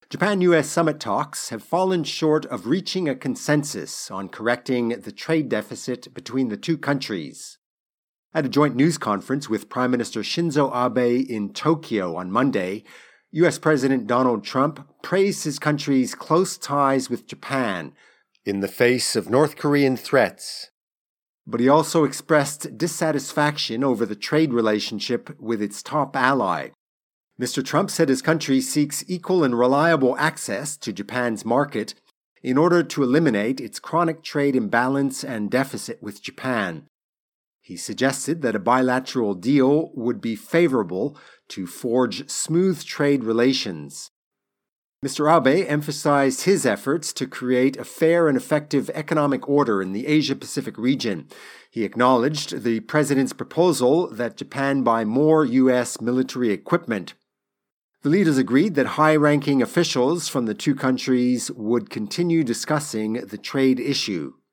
Japan-US summit talks have fallen short of reaching a consensus on correcting the trade deficit between the two countries. At a joint news conference with Prime Minister Shinzo Abe in Tokyo on Monday, U.S. President Donald Trump praised his country's close ties with Japan in the face of North Korean threats. But he also expressed dissatisfaction over the trade relationship with its top ally. Mr. Trump said his country seeks equal and reliable access to Japan's market in order to eliminate its chronic trade imbalance and deficit with Japan. He suggested that a bilateral deal would be favorable to forge smooth trade relations. Mr. Abe emphasized his efforts to create a fair and effective economic order in the Asia-Pacific region. He acknowledged the president's proposal that Japan buy more U.S. military equipment. The leaders agreed that high-ranking officials from the two countries would continue discussing the trade issue.